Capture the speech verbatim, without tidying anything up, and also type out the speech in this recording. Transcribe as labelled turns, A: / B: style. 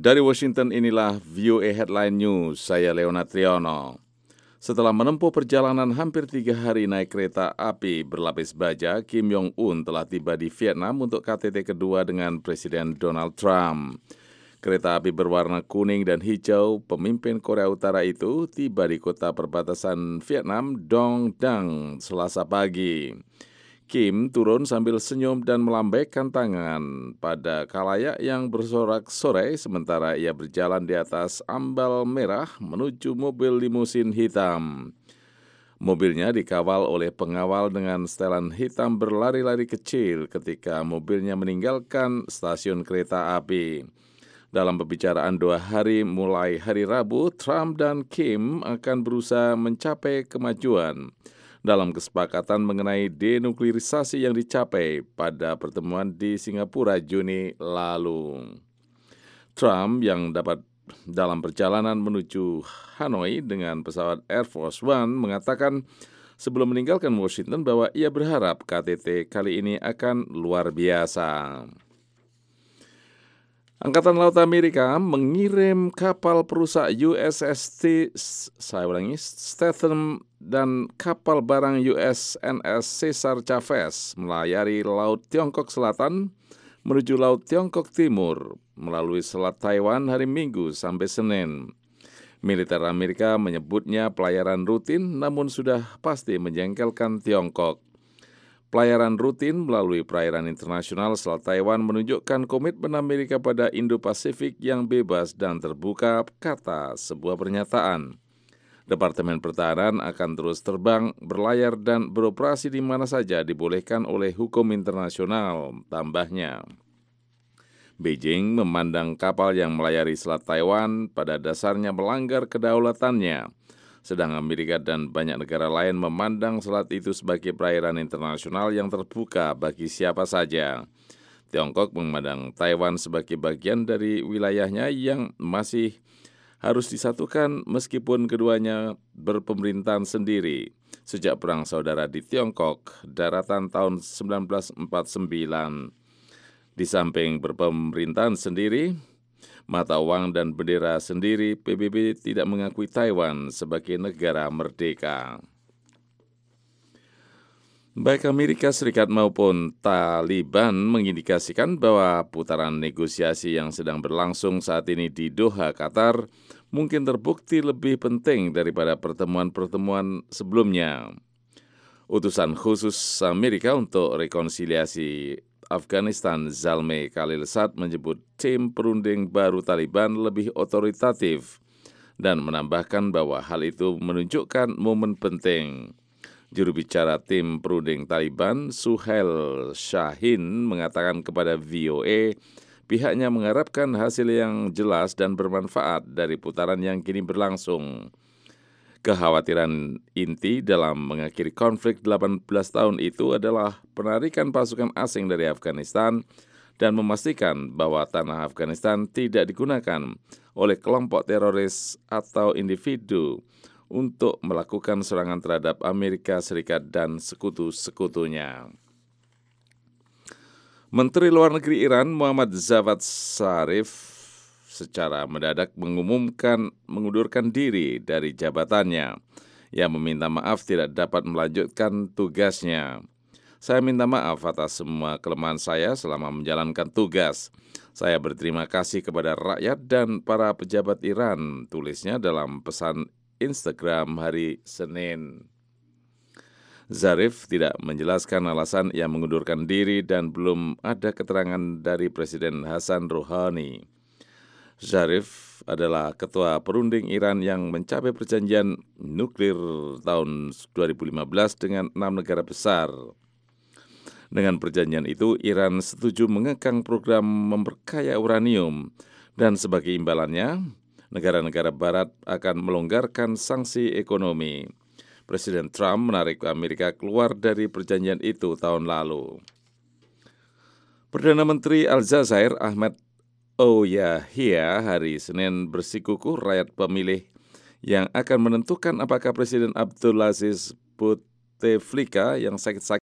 A: Dari Washington inilah V O A Headline News, saya Leonard Triono. Setelah menempuh perjalanan hampir tiga hari naik kereta api berlapis baja, Kim Jong-un telah tiba di Vietnam untuk K T T kedua dengan Presiden Donald Trump. Kereta api berwarna kuning dan hijau pemimpin Korea Utara itu tiba di kota perbatasan Vietnam, Dong Dang, Selasa pagi. Kim turun sambil senyum dan melambaikan tangan pada khalayak yang bersorak-sorai sementara ia berjalan di atas ambal merah menuju mobil limusin hitam. Mobilnya dikawal oleh pengawal dengan setelan hitam berlari-lari kecil ketika mobilnya meninggalkan stasiun kereta api. Dalam pembicaraan dua hari mulai hari Rabu, Trump dan Kim akan berusaha mencapai kemajuan dalam kesepakatan mengenai denuklirisasi yang dicapai pada pertemuan di Singapura Juni lalu. Trump yang dapat dalam perjalanan menuju Hanoi dengan pesawat Air Force One mengatakan sebelum meninggalkan Washington bahwa ia berharap K T T kali ini akan luar biasa. Angkatan Laut Amerika mengirim kapal perusak U S S T, saya ulangi, Statham dan kapal barang U S N S Cesar Chavez melayari Laut Tiongkok Selatan menuju Laut Tiongkok Timur melalui Selat Taiwan hari Minggu sampai Senin. Militer Amerika menyebutnya pelayaran rutin namun sudah pasti menjengkelkan Tiongkok. Pelayaran rutin melalui perairan internasional Selat Taiwan menunjukkan komitmen Amerika pada Indo-Pasifik yang bebas dan terbuka, kata sebuah pernyataan. Departemen Pertahanan akan terus terbang, berlayar, dan beroperasi di mana saja dibolehkan oleh hukum internasional, tambahnya. Beijing memandang kapal yang melayari Selat Taiwan pada dasarnya melanggar kedaulatannya, sedang Amerika dan banyak negara lain memandang selat itu sebagai perairan internasional yang terbuka bagi siapa saja. Tiongkok memandang Taiwan sebagai bagian dari wilayahnya yang masih harus disatukan meskipun keduanya berpemerintahan sendiri. Sejak Perang Saudara di Tiongkok, daratan tahun seribu sembilan ratus empat puluh sembilan. Di samping berpemerintahan sendiri, mata uang dan bendera sendiri, P B B tidak mengakui Taiwan sebagai negara merdeka. Baik Amerika Serikat maupun Taliban mengindikasikan bahwa putaran negosiasi yang sedang berlangsung saat ini di Doha, Qatar, mungkin terbukti lebih penting daripada pertemuan-pertemuan sebelumnya. Utusan khusus Amerika untuk rekonsiliasi Afghanistan, Zalmay Khalilzad menyebut tim perunding baru Taliban lebih otoritatif dan menambahkan bahwa hal itu menunjukkan momen penting. Juru bicara tim perunding Taliban, Suhail Shaheen, mengatakan kepada V O A pihaknya mengharapkan hasil yang jelas dan bermanfaat dari putaran yang kini berlangsung. Kekhawatiran inti dalam mengakhiri konflik delapan belas tahun itu adalah penarikan pasukan asing dari Afghanistan dan memastikan bahwa tanah Afghanistan tidak digunakan oleh kelompok teroris atau individu untuk melakukan serangan terhadap Amerika Serikat dan sekutu-sekutunya. Menteri Luar Negeri Iran Muhammad Javad Zarif secara mendadak mengumumkan mengundurkan diri dari jabatannya. Ia meminta maaf tidak dapat melanjutkan tugasnya. Saya minta maaf atas semua kelemahan saya selama menjalankan tugas. Saya berterima kasih kepada rakyat dan para pejabat Iran, tulisnya dalam pesan Instagram hari Senin. Zarif tidak menjelaskan alasan ia mengundurkan diri dan belum ada keterangan dari Presiden Hassan Rouhani. Zarif adalah ketua perunding Iran yang mencapai perjanjian nuklir tahun dua ribu lima belas dengan enam negara besar. Dengan perjanjian itu, Iran setuju mengekang program memperkaya uranium dan sebagai imbalannya, negara-negara barat akan melonggarkan sanksi ekonomi. Presiden Trump menarik Amerika keluar dari perjanjian itu tahun lalu. Perdana Menteri Aljazair Ahmed Ouyahia hari Senin bersikukuh rakyat pemilih yang akan menentukan apakah Presiden Abdulaziz Bouteflika yang sakit-sakit